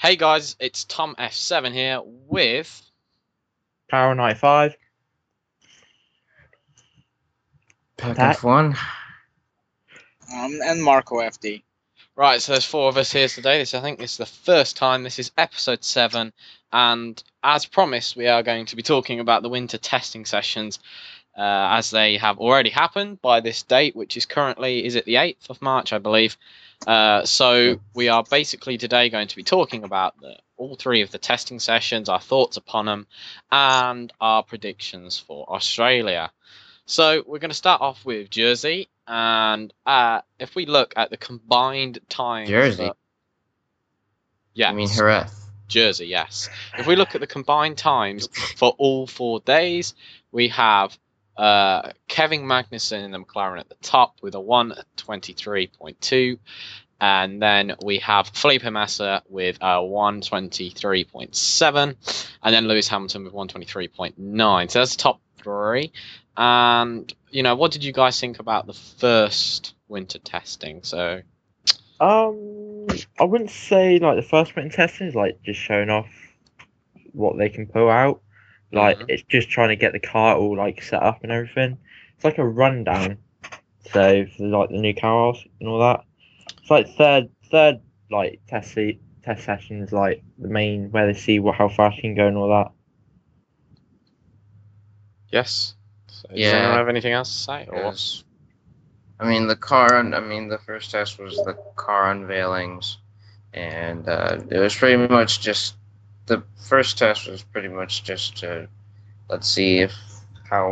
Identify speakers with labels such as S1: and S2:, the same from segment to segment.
S1: Hey guys, it's Tom F7 here with...
S2: Power 95.
S3: Pack
S2: That
S3: F1.
S4: And Marco FD.
S1: Right, so there's four of us here today. I think this is the first time. This is episode 7, and as promised, we are going to be talking about the winter testing sessions as they have already happened by this date, which is currently, is it the 8th of March, I believe. So we are basically today going to be talking about all three of the testing sessions, our thoughts upon them, and our predictions for Australia. So we're going to start off with Jersey, and if we look at the combined times...
S3: Jersey?
S1: Yeah.
S3: You mean Jerez?
S1: Jersey, yes. If we look at the combined times for all 4 days, we have Kevin Magnussen in the McLaren at the top with a 1:23.2, and then we have Felipe Massa with a 1:23.7, and then Lewis Hamilton with 1:23.9. So that's the top 3. And, what did you guys think about the first winter testing? So,
S2: I wouldn't say like the first winter testing is like just showing off what they can pull out. Like it's just trying to get the car all like set up and everything. It's like a rundown. So for like the new cars and all that. It's like third like test session is like the main where they see how fast you can go and all that.
S1: yes. So, does
S3: Yeah.
S1: anyone have anything else to say? Or...
S3: Yes. the first test was the car unveilings, and it was pretty much just, the first test was pretty much just to, let's see how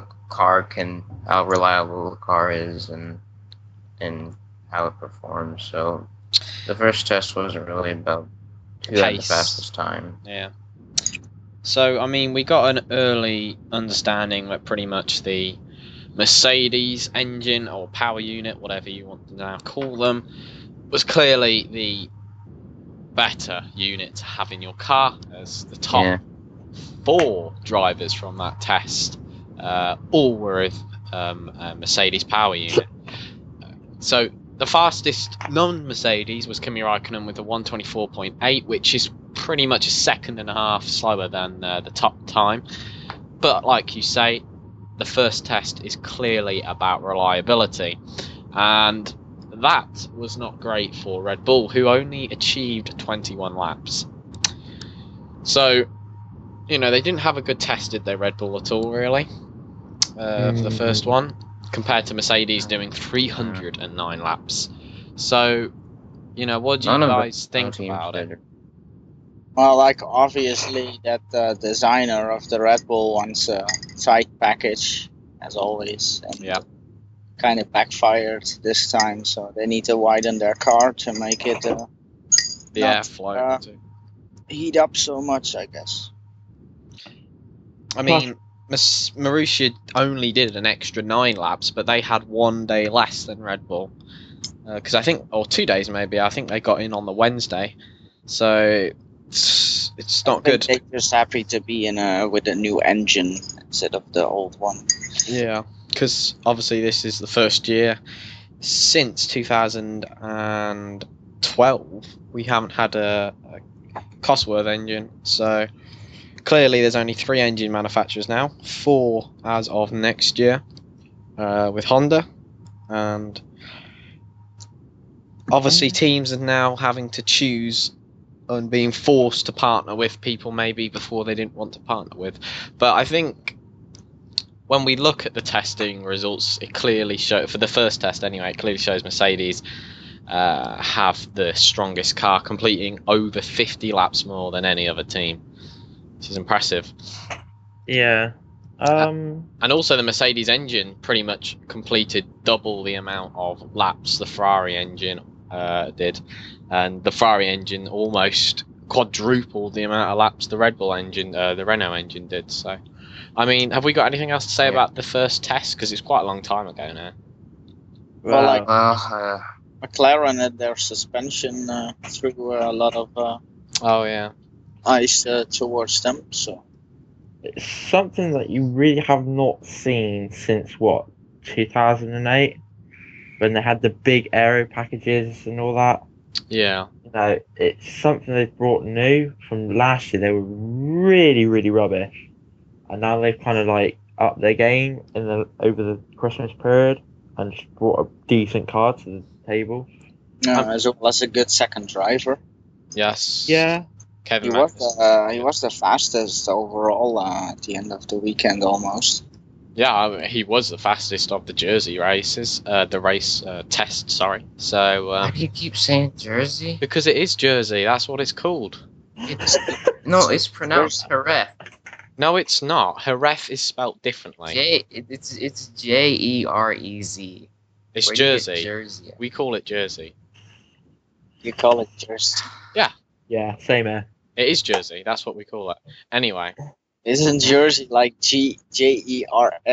S3: reliable the car is, and how it performs. So the first test wasn't really about who had the
S1: Pace.
S3: fastest time.
S1: Yeah. So, we got an early understanding that pretty much the Mercedes engine or power unit, whatever you want to now call them, was clearly the better unit to have in your car, as the top 4 drivers from that test all were with a Mercedes power unit. So the fastest non-Mercedes was Kimi Raikkonen with a 1:24.8, which is pretty much a second and a half slower than the top time. But like you say, the first test is clearly about reliability, and that was not great for Red Bull, who only achieved 21 laps. So, they didn't have a good test, did they, Red Bull, at all, really, for the first one, compared to Mercedes doing 309 laps. So, what do you guys think about it?
S4: Well, obviously that the designer of the Red Bull wants a tight package, as always, and kind of backfired this time. So they need to widen their car to make it
S1: airflow
S4: heat up so much, I guess.
S1: Marussia only did an extra 9 laps, but they had 1 day less than Red Bull. Because I think, or 2 days maybe, I think they got in on the Wednesday. So it's not good.
S4: They're just happy to be with a new engine instead of the old one.
S1: Yeah, because obviously this is the first year since 2012 we haven't had a Cosworth engine. So clearly there's only 3 engine manufacturers now, 4 as of next year, with Honda, and obviously teams are now having to choose and being forced to partner with people maybe before they didn't want to partner with. But I think when we look at the testing results, it clearly shows, for the first test anyway, it clearly shows Mercedes have the strongest car, completing over 50 laps more than any other team, which is impressive.
S2: Yeah.
S1: And also the Mercedes engine pretty much completed double the amount of laps the Ferrari engine did, and the Ferrari engine almost quadrupled the amount of laps the Red Bull engine, the Renault engine did. So, have we got anything else to say about the first test? Because it's quite a long time ago now.
S4: McLaren had their suspension through a lot of ice towards them. So
S2: it's something that you really have not seen since 2008, when they had the big aero packages and all that.
S1: Yeah.
S2: No, it's something they've brought new from last year. They were really, really rubbish, and now they've kind of like upped their game over the Christmas period and just brought a decent car to the table.
S4: As well as a good second driver.
S1: Yes.
S2: Yeah,
S1: Kevin
S4: He was the fastest overall at the end of the weekend almost.
S1: Yeah, I mean, he was the fastest of the Jersey races, the race test. Sorry. So
S3: Why do you keep saying Jersey?
S1: because it is Jersey, that's what it's called.
S3: No, it's pronounced Jerez.
S1: No, it's not. Jerez is spelt differently.
S3: It's Jerez.
S1: It's
S3: Where do you get
S1: Jersey.
S3: Jersey.
S1: We call it Jersey.
S4: You call it Jersey.
S2: yeah, same here.
S1: It is Jersey. That's what we call it. Anyway,
S4: Isn't Jersey like Jersey?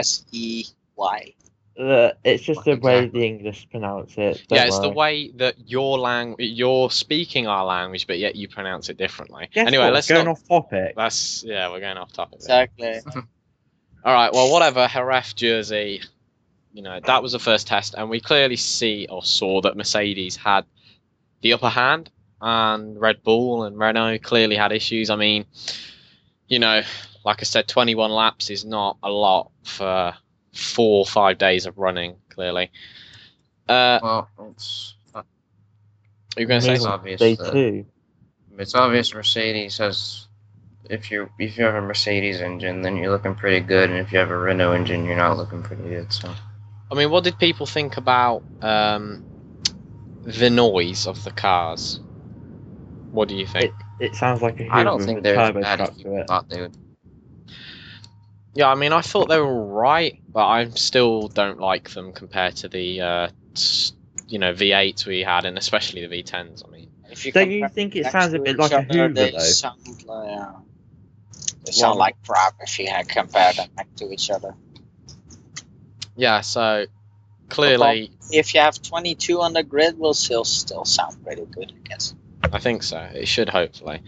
S2: It's just the way the English pronounce it.
S1: yeah,
S2: don't
S1: it's the
S2: worry.
S1: way that you're speaking our language, but yet you pronounce it differently.
S2: Guess
S1: Anyway,
S2: what?
S1: let's
S2: Going
S1: not.
S2: off topic.
S1: We're going off topic. there.
S4: Exactly.
S1: All right, well, whatever. Jerez, Jersey. That was the first test, and we clearly saw that Mercedes had the upper hand, and Red Bull and Renault clearly had issues. I mean, like I said, 21 laps is not a lot for 4 or 5 days of running, clearly.
S3: Well, it's
S1: You're going to say
S3: It's
S1: something?
S3: obvious.
S2: Day
S3: that-
S2: 2.
S3: It's obvious Mercedes has. If you have a Mercedes engine, then you're looking pretty good, and if you have a Renault engine, you're not looking pretty good. So
S1: I mean, what did people think about the noise of the cars? What do you think?
S2: It sounds like a Hoover
S3: I don't
S2: with
S3: think
S2: a
S3: they're as
S2: turbo
S3: bad as
S2: truck to
S3: people
S2: it.
S3: thought they would.
S1: Yeah, I mean, I thought they were right, but I still don't like them compared to the V8s we had, and especially the V10s. I mean,
S4: If you
S2: Don't you
S4: compare
S2: think it
S4: next
S2: sounds a
S4: to
S2: bit
S4: each
S2: like a
S4: other,
S2: Hoover
S4: they
S2: though?
S4: sound like crap if you had compared them next to each other.
S1: yeah. So clearly,
S4: If you have 22 on the grid, will still sound pretty good, I guess.
S1: I think so. It should hopefully.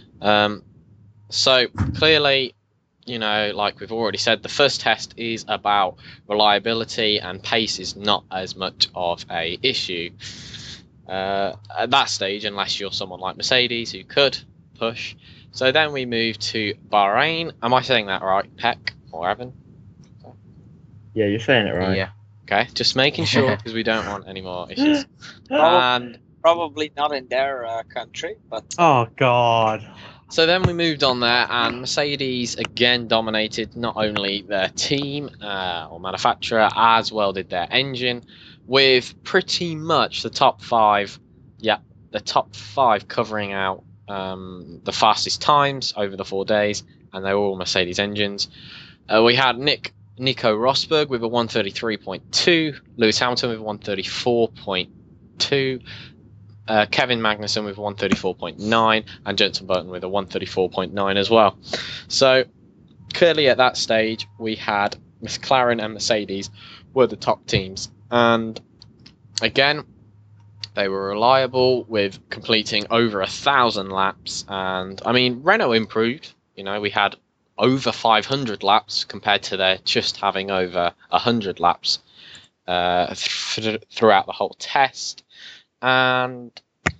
S1: So clearly, like we've already said, the first test is about reliability, and pace is not as much of a issue at that stage, unless you're someone like Mercedes who could push. So then we move to Bahrain. Am I saying that right, Peck or Evan?
S2: Yeah, you're saying it right.
S3: Yeah.
S1: Okay, just making sure because we don't want any more issues.
S4: Oh.
S1: And
S4: Probably not in their country, but
S2: Oh God.
S1: so then we moved on there, and Mercedes again dominated not only their team or manufacturer, as well did their engine, with pretty much the top five covering out the fastest times over the 4 days, and they were all Mercedes engines. We had Nico Rosberg with a 133.2, Lewis Hamilton with a 134.2, Kevin Magnussen with 134.9, and Jenson Button with a 134.9 as well. So clearly at that stage we had McLaren and Mercedes were the top teams, and again they were reliable with completing over 1,000 laps. And I mean, Renault improved. We had over 500 laps compared to their just having over 100 laps throughout the whole test. But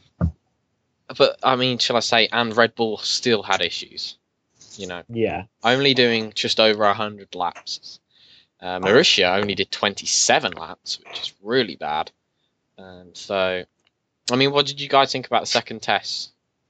S1: I mean, shall I say, and Red Bull still had issues.
S2: Yeah.
S1: Only doing just over 100 laps. Marussia only did 27 laps, which is really bad. And so, I mean, what did you guys think about the second test?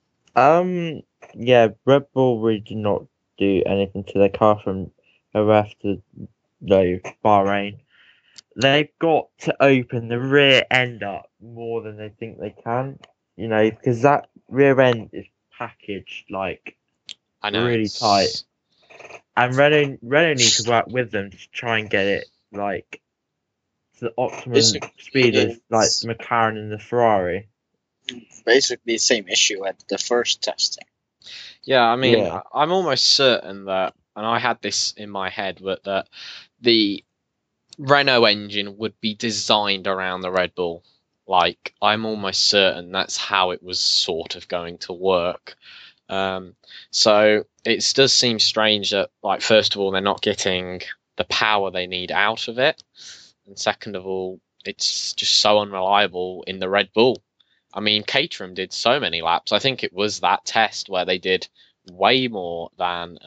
S2: Yeah, Red Bull really did not do anything to their car from Jerez to Bahrain. They've got to open the rear end up more than they think they can, because that rear end is packaged like
S1: I know
S2: really tight. And Renault needs to work with them to try and get it like to the optimum
S4: Basically,
S2: speed of like
S4: it's-
S2: the McLaren and the Ferrari.
S4: basically the same issue at the first testing.
S1: Yeah, I mean,
S2: Yeah.
S1: I'm almost certain that, and I had this in my head, but that the Renault engine would be designed around the Red Bull. Like, I'm almost certain that's how it was sort of going to work. So it does seem strange that, like, first of all, they're not getting the power they need out of it, and second of all, it's just so unreliable in the Red Bull. I mean, Caterham did so many laps. I think it was that test where they did way more than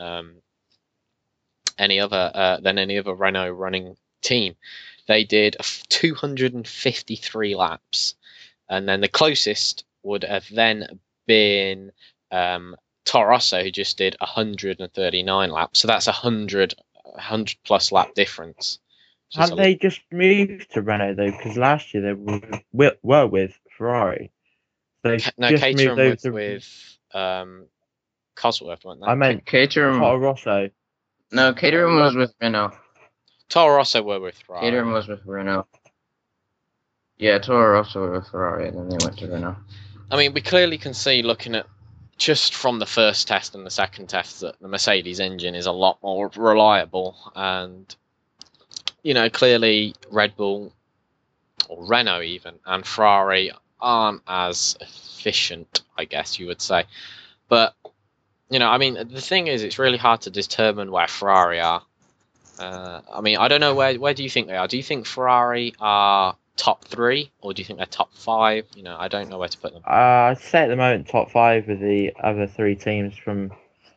S1: any other Renault running team. They did 253 laps, and then the closest would have then been Toro Rosso, who just did 139 laps. So that's 100 plus lap difference.
S2: Have they just moved to Renault though? Because last year they were with Ferrari.
S1: No, Caterham was with Cosworth, weren't they?
S2: I meant
S3: Caterham.
S2: Toro Rosso.
S3: No, Caterham was with Renault.
S1: Toro Rosso were with Ferrari.
S3: Caterham was with Renault. Yeah, Toro Rosso were with Ferrari, and then they went to Renault.
S1: I mean, we clearly can see, looking at just from the first test and the second test, that the Mercedes engine is a lot more reliable. And, you know, clearly Red Bull, or Renault even, and Ferrari aren't as efficient, I guess you would say. But, you know, I mean, the thing is, it's really hard to determine where Ferrari are. I mean, I don't know, where do you think they are? Do you think Ferrari are top 3, or do you think they're top 5? You know, I don't know where to put them.
S2: I'd say at the moment top 5 with the other 3 teams for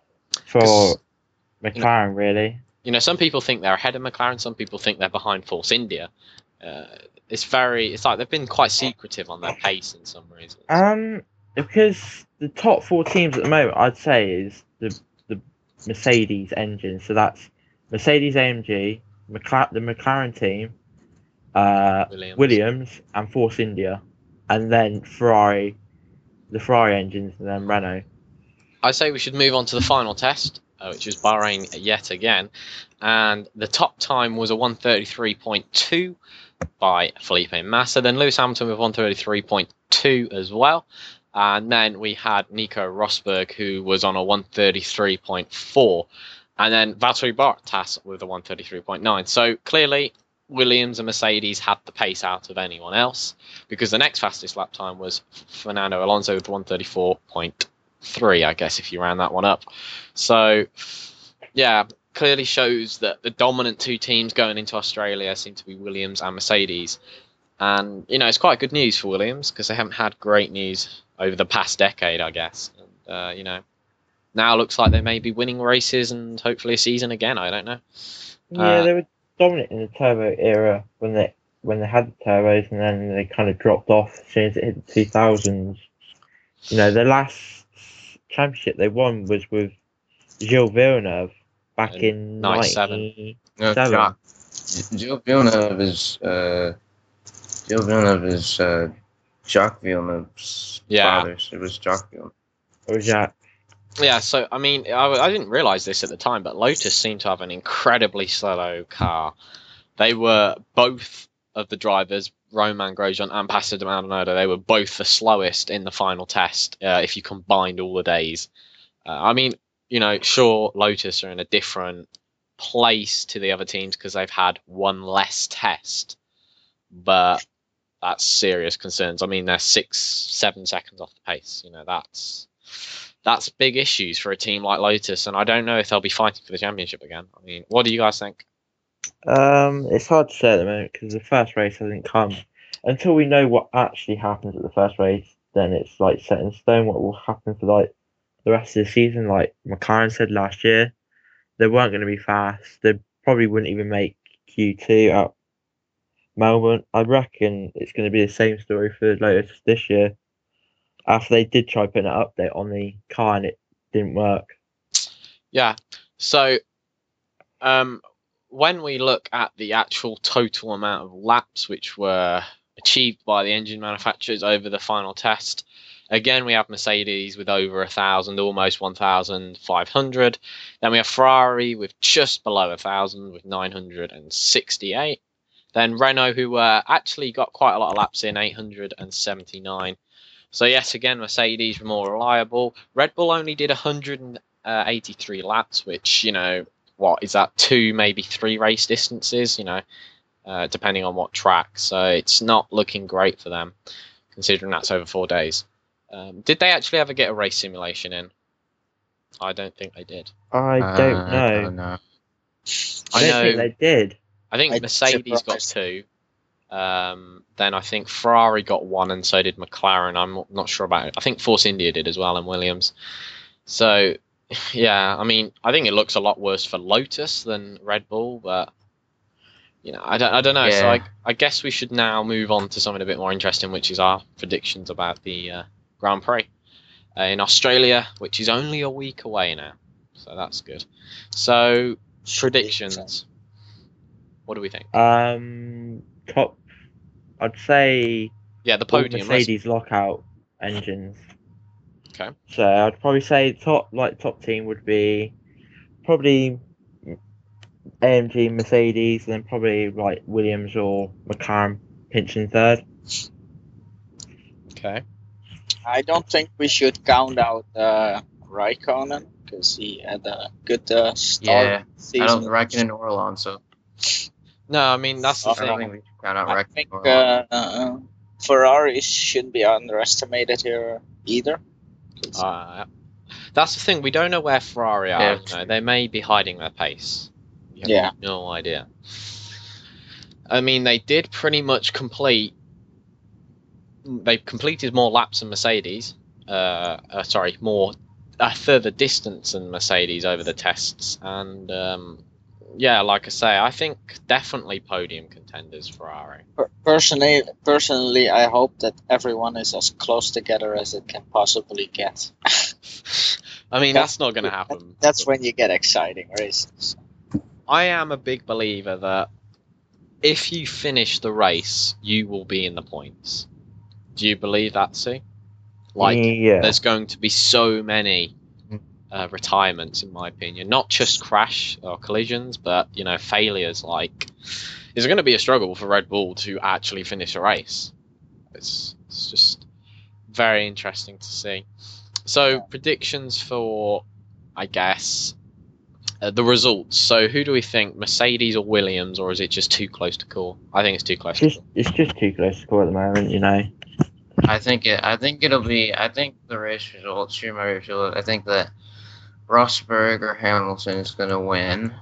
S2: McLaren, really.
S1: You know, some people think they're ahead of McLaren, some people think they're behind Force India. It's like they've been quite secretive on their pace in some reasons.
S2: Because the top 4 teams at the moment, I'd say, is the Mercedes engine. So that's Mercedes AMG, the McLaren team, Williams, and Force India, and then Ferrari, the Ferrari engines, and then Renault.
S1: I say we should move on to the final test, which was Bahrain yet again, and the top time was a 1:33.2 by Felipe Massa. Then Lewis Hamilton with 1:33.2 as well, and then we had Nico Rosberg, who was on a 1:33.4, and then Valtteri Bottas with a 1:33.9. So clearly, Williams and Mercedes had the pace out of anyone else, because the next fastest lap time was Fernando Alonso with 1:34.3, I guess, if you round that one up. So, yeah, clearly shows that the dominant 2 teams going into Australia seem to be Williams and Mercedes. And, you know, it's quite good news for Williams, because they haven't had great news over the past decade, I guess. And, you know, now looks like they may be winning races and hopefully a season again. I don't know.
S2: Yeah, they were dominant in the turbo era when they had the turbos, and then they kind of dropped off as soon as it hit the 2000s. You know, the last championship they won was with Gilles Villeneuve back in 97.
S3: No, Gilles Villeneuve is Jacques Villeneuve's father. It was Jacques Villeneuve.
S2: Or Jacques.
S1: Yeah, so, I mean, I didn't realise this at the time, but Lotus seemed to have an incredibly slow car. They were both of the drivers, Romain Grosjean and Pastor Maldonado, they were both the slowest in the final test if you combined all the days. I mean, you know, sure, Lotus are in a different place to the other teams because they've had one less test, but that's serious concerns. I mean, they're 6-7 seconds off the pace. You know, that's big issues for a team like Lotus, and I don't know if they'll be fighting for the championship again. I mean, what do you guys think?
S2: It's hard to say at the moment because the first race hasn't come. Until we know what actually happens at the first race, then it's like set in stone what will happen for like the rest of the season. Like McLaren said last year, they weren't going to be fast. They probably wouldn't even make Q2 at Melbourne. I reckon it's going to be the same story for Lotus this year. After they did try putting an update on the car and it didn't work.
S1: Yeah. So, when we look at the actual total amount of laps which were achieved by the engine manufacturers over the final test, again we have Mercedes with over 1,000, almost 1,500. Then we have Ferrari with just below 1,000 with 968. Then Renault, who actually got quite a lot of laps in, 879. So yes, again, Mercedes were more reliable. Red Bull only did 183 laps, which, you know, what is that, 2, maybe 3 race distances, you know, depending on what track. So it's not looking great for them, considering that's over 4 days. Did they actually ever get a race simulation in? I don't think they did.
S2: I don't know.
S3: No.
S2: I don't think they did.
S1: I think Mercedes got 2. Then I think Ferrari got 1, and so did McLaren. I'm not sure about it. I think Force India did as well, and Williams. So, yeah, I mean, I think it looks a lot worse for Lotus than Red Bull, but I don't know.
S3: Yeah.
S1: So I guess we should now move on to something a bit more interesting, which is our predictions about the Grand Prix in Australia, which is only a week away now. So that's good. So predictions. What do we think?
S2: Top. I'd say.
S1: Yeah, the
S2: all
S1: podium.
S2: Mercedes lockout engines.
S1: Okay.
S2: So I'd probably say top team would be probably AMG, Mercedes, and then probably like Williams or McLaren pinching third.
S1: Okay.
S4: I don't think we should count out Raikkonen because he had a good start.
S3: Yeah,
S4: season.
S3: I don't Raikkonen or Alonso.
S1: No, I mean that's the
S3: I don't
S1: thing.
S3: think we should count out
S4: I
S3: Raikkonen
S4: think
S3: or Alonso.
S4: Ferrari shouldn't be underestimated here either.
S1: That's the thing. We don't know where Ferrari are.
S3: Yeah.
S1: They may be hiding their pace. We have
S4: Yeah.
S1: no idea. I mean, they did pretty much complete. They completed more laps than Mercedes. More a further distance than Mercedes over the tests, and yeah, like I say, I think definitely podium contenders Ferrari.
S4: Personally, I hope that everyone is as close together as it can possibly get.
S1: I mean, that's not going to happen.
S4: That's when you get exciting races.
S1: I am a big believer that if you finish the race, you will be in the points. Do you believe that, Sue? There's going to be so many retirements, in my opinion. Not just crash or collisions, but failures. It's going to be a struggle for Red Bull to actually finish a race. It's just very interesting to see. So predictions for, I guess, the results. So who do we think, Mercedes or Williams, or is it just too close to call? I think it's too close.
S2: It's just too close to call at the moment,
S3: I think it'll be. I think the race results. I think that Rosberg or Hamilton is going to win.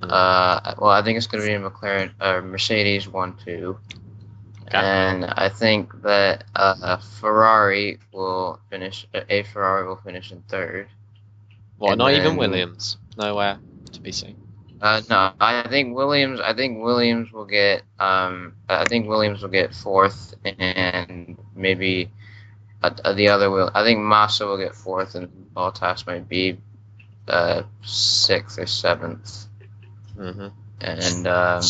S3: I think it's going to be McLaren or Mercedes 1-2. Okay. And I think that Ferrari will finish. Ferrari will finish in third.
S1: Well, not even Williams. Nowhere to be seen.
S3: No, I think Williams. Will get. I think Williams will get fourth, and maybe the other will. I think Massa will get fourth, and Bottas might be sixth or seventh.
S1: Mm-hmm.
S3: And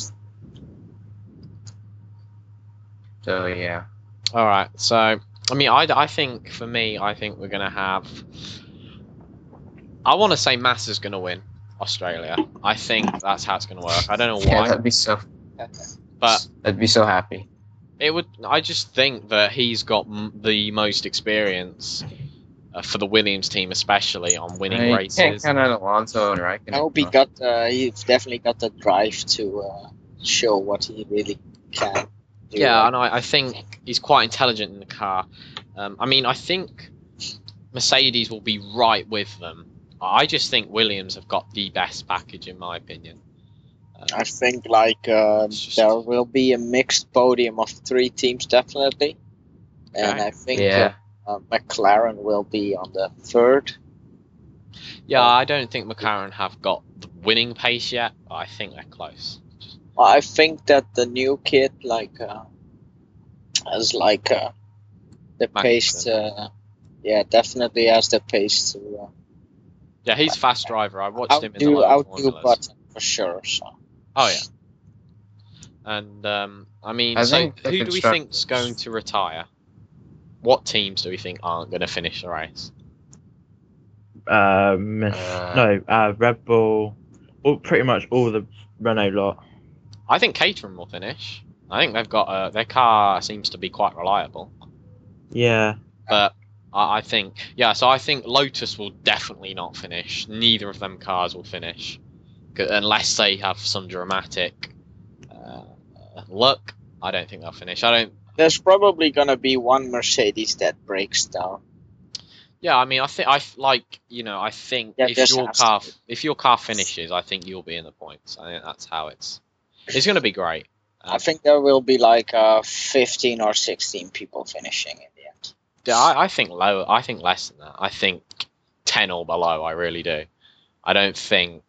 S3: so yeah.
S1: All right. So I mean, I think for me, I think we're gonna have. I want to say Massa's gonna win Australia. I think that's how it's gonna work. I don't know why.
S3: Yeah, that'd be so.
S1: But
S3: I'd be so happy.
S1: It would. I just think that he's got the most experience for the Williams team, especially on winning races.
S3: You can't count out Alonso and Raikkonen.
S4: I hope he's definitely got the drive to show what he really can do.
S1: Yeah, and I think he's quite intelligent in the car. I mean, I think Mercedes will be right with them. I just think Williams have got the best package, in my opinion.
S4: I think there will be a mixed podium of 3 teams, definitely. And I think McLaren will be on the 3rd.
S1: Yeah, I don't think McLaren have got the winning pace yet, but I think they're close.
S4: I think that the new kid has the pace. Definitely has the pace to.
S1: Yeah, he's a fast driver. I watched him in the lower formulas.
S4: Button for sure. So.
S1: Oh yeah. And I mean, who do we think's going to retire? What teams do we think aren't going to finish the race?
S2: Red Bull. Pretty much all the Renault lot.
S1: I think Caterham will finish. I think they've got their car seems to be quite reliable.
S2: Yeah.
S1: But I think so I think Lotus will definitely not finish. Neither of them cars will finish, unless they have some dramatic luck. I don't think they'll finish.
S4: There's probably gonna be one Mercedes that breaks down.
S1: Yeah, I mean, I think if your car finishes, I think you'll be in the points. I think that's how it's going to be great.
S4: I think there will be like 15 or 16 people finishing in the end.
S1: Yeah, I think lower. I think less than that. I think 10 or below. I really do. I don't think.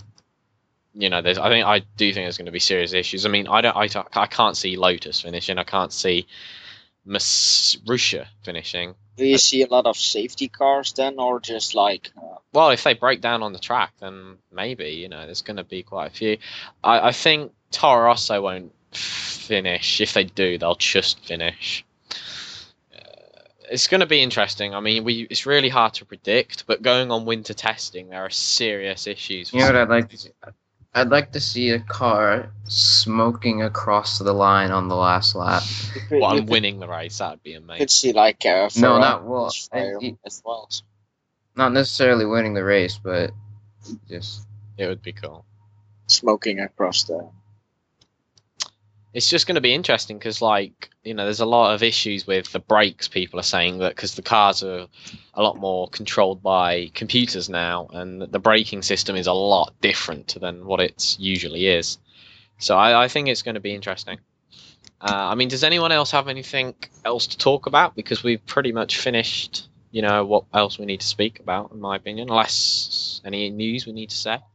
S1: I do think there's going to be serious issues. I mean, I can't see Lotus finishing. I can't see Russia finishing.
S4: Do you see a lot of safety cars then, or just like?
S1: Well, if they break down on the track, then maybe there's going to be quite a few. I think Toro Rosso won't finish. If they do, they'll just finish. It's going to be interesting. I mean, it's really hard to predict, but going on winter testing, there are serious issues.
S3: You know what I'd like to see? I'd like to see a car smoking across the line on the last lap.
S1: Well, I'm winning the race. That'd be
S4: You could
S1: amazing.
S4: see like
S3: No, not well.
S4: as well.
S3: Not necessarily winning the race, but just.
S1: It would be cool.
S4: Smoking across the.
S1: It's just going to be interesting because, there's a lot of issues with the brakes. People are saying that because the cars are a lot more controlled by computers now, and the braking system is a lot different than what it usually is. So I think it's going to be interesting. I mean, does anyone else have anything else to talk about? Because we've pretty much finished, what else we need to speak about, in my opinion, unless any news we need to say.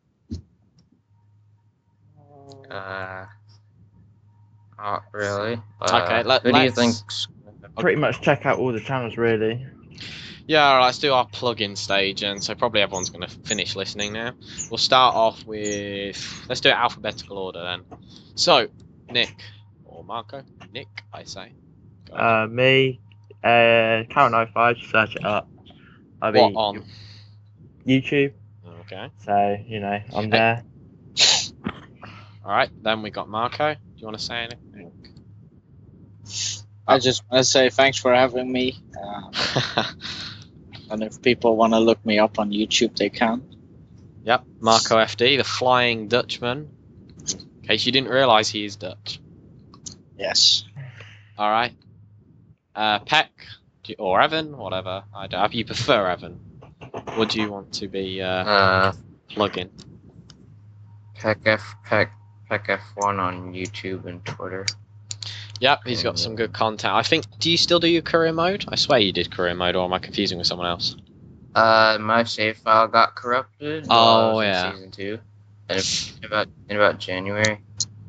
S3: Not really.
S1: Okay,
S3: who do you think?
S2: Pretty much check out all the channels, really.
S1: Yeah, let's do our plug-in stage, and so probably everyone's going to finish listening now. We'll start off with... Let's do it alphabetical order, then. So, Nick, or Marco. Nick, I say. Go on.
S2: Me, Karen05, just search it up. I mean,
S1: What on?
S2: YouTube,
S1: Okay.
S2: so, I'm there.
S1: Alright, then we got Marco. Do you want to say anything?
S4: I just want to say thanks for having me. And if people want to look me up on YouTube, they can.
S1: Yep, Marco FD, the Flying Dutchman. In case you didn't realise he is Dutch.
S4: Yes.
S1: Alright. Peck, or Evan, whatever. You prefer Evan. What do you want to be plug-in?
S3: Peck F1 on YouTube and Twitter.
S1: Yep, he's got some good content. I think, do you still do your career mode? I swear you did career mode, or am I confusing with someone else?
S3: My save file got corrupted.
S1: Oh,
S3: while I was
S1: yeah.
S3: in Season 2. And in about January.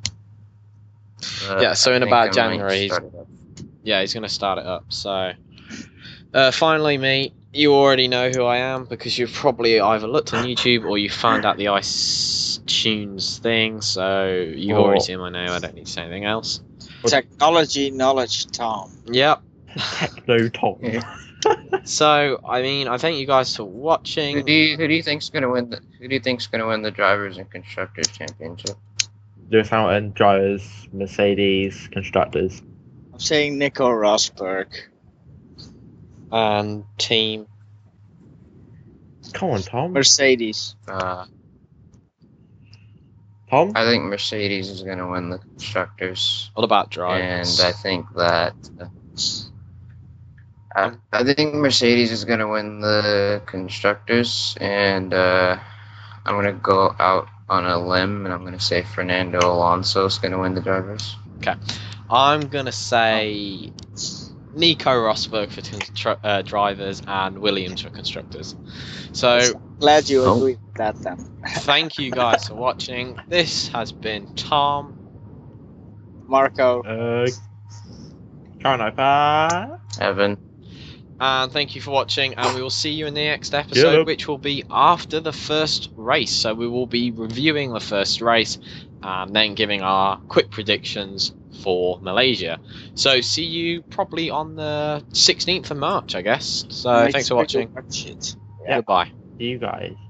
S1: Yeah, so
S3: I
S1: in
S3: think
S1: about
S3: I might
S1: January,
S3: start it up.
S1: Yeah, he's going to start it up. So, finally, me, you already know who I am because you've probably either looked on YouTube or you found out the iTunes thing. So you've already seen my name. I don't need to say anything else.
S4: Technology knowledge, Tom.
S1: Yep.
S2: Techno Tom.
S1: So I mean, I thank you guys for watching.
S3: Who do you think's gonna win the drivers and constructors championship?
S2: Lewis Hamilton, drivers, Mercedes, constructors.
S4: I'm saying Nico Rosberg.
S1: And team.
S2: Come on, Tom.
S4: Mercedes.
S2: Tom?
S3: I think Mercedes is gonna win the constructors.
S1: What about drivers?
S3: And I think that I think Mercedes is going to win the constructors, and I'm going to go out on a limb, and I'm going to say Fernando Alonso is going to win the drivers.
S1: Okay. I'm going to say Nico Rosberg for drivers and Williams for constructors. So,
S4: glad you agree with that then.
S1: Thank you guys for watching. This has been Tom,
S4: Marco,
S2: Karen05,
S3: Evan.
S1: and thank you for watching, and we will see you in the next episode,
S2: Yep.
S1: which will be after the first race. So we will be reviewing the first race and then giving our quick predictions for Malaysia. So see you probably on the 16th of March, I guess. So thanks for watching.
S4: Shit.
S2: Yeah.
S1: Goodbye.
S2: see you guys.